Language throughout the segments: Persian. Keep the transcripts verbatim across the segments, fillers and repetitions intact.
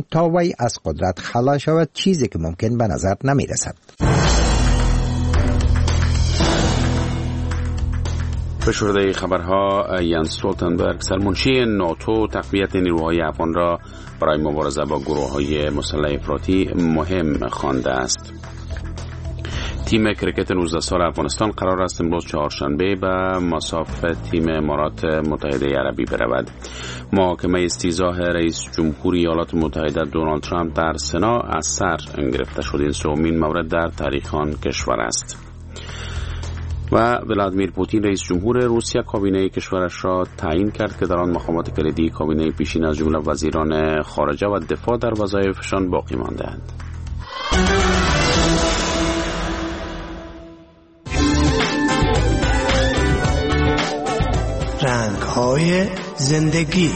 تا وی از قدرت خلاص شود، چیزی که ممکن به نظر نمی رسد. به شورای خبرها، یانس استولتنبرگ سرمنشی ناتو تقویت نیروهای افغان را برای مبارزه با گروه‌های مسلح افراطی مهم خوانده است. تیم کرکت نوزده سال افغانستان قرار است امروز چهارشنبه به مصاف تیم امارات متحده عربی برود. محاکمه استیضاح رئیس جمهوری ایالات متحده دونالد ترامپ در سنا از سر گرفته شد. این سومین مورد در تاریخ آن کشور است. و ولادیمیر پوتین رئیس جمهور روسیه کابینه کشورش را تعیین کرد که در آن مقامات کلیدی کابینه پیشین از جمله وزیران خارجه و دفاع در وظایفشان باقی مانده‌اند. رنگ‌های زندگی.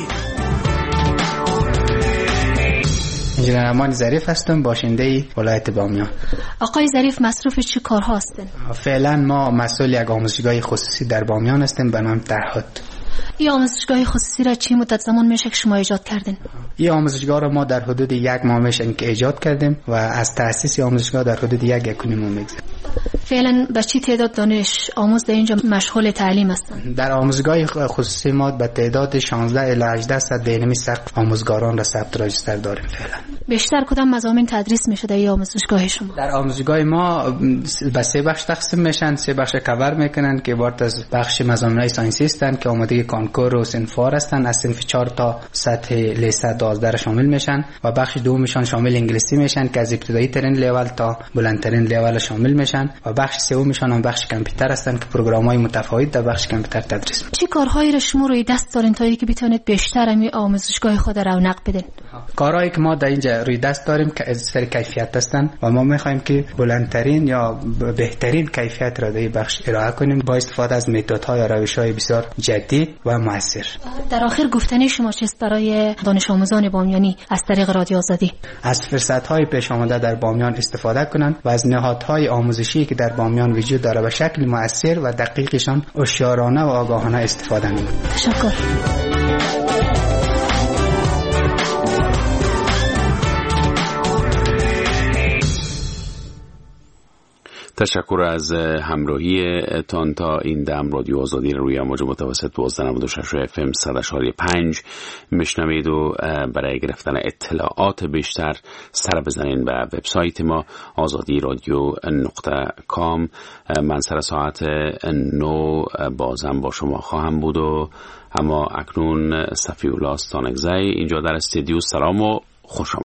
انجینر امان ظریف هستم، باشنده ولایت بامیان. آقای ظریف مصروف چه کارها هستین؟ فعلا ما مسئول یک آموزشگاه خصوصی در بامیان هستیم به نام ترهات. این آموزشگاه خصوصی را چه مدت زمان میشه که شما ایجاد کردین؟ این آموزشگاه را ما در حدود یک ماه میشه که ایجاد کردیم و از تأسیس آموزشگاه در حدود یک یک و نیم ماه میگذره. فعلا به چه تعداد دانش آموز در اینجا مشغول تعلیم هستند؟ در آموزشگاه خصوصی ما به تعداد شانزده الی هجده صد بینمی سقف آموزگاران را ثبت راجستر داریم. فعلا بیشتر کدام مضامین تدریس میشه در این آموزشگاه شما؟ در آموزشگاه ما به سه بخش تقسیم میشن، سه بخش کاور میکنن که عبارت از بخش مضامین‌های ساینسی هستند که آماده کانکور و صنفوار هستند، از صنف چهار تا سطح لیسه دوازده شامل میشن و بخش دومشان شامل انگلیسی میشن که از ابتدایی ترین لول تا بلندترین لول شامل میشن و بخش سومشان هم بخش کامپیوتر هستند که پروگرام‌های متفاوت در بخش کامپیوتر تدریس میشه. چه کارهایی را شما روی دست دارین تا اینکه بتونید بیشتر این آموزشگاه خود را رونق بدین؟ کارهایی که ما در اینجا روی دست داریم که از سر کیفیت هستند و ما می‌خوایم که بلندترین یا بهترین کیفیت را در این بخش ارائه کنیم با استفاده از متدهای و روش‌های بسیار جدی و مؤثر. در آخر گفتنی شما چیست برای دانش آموزان بامیانی از طریق رادیو آزادی؟ از فرصت‌های پیش آمده در بامیان استفاده کنند و از نهادهای آموزشی که در بامیان وجود داره به شکل مؤثر و دقیقشان هوشیارانه و آگاهانه استفاده نمایند. تشکر. تشکر از همراهی تان. تا این دم رادیو آزادی روی امواج متوسط دوازده نود و شش اف ام صد و پنج میشنوید و برای گرفتن اطلاعات بیشتر سر بزنید به وبسایت ما آزادی رادیو نقطه کام. من سر ساعت نو بازم با شما خواهم بود و اما اکنون صفی الله استانکزی اینجا در استودیو. سلام و خوش آمدید.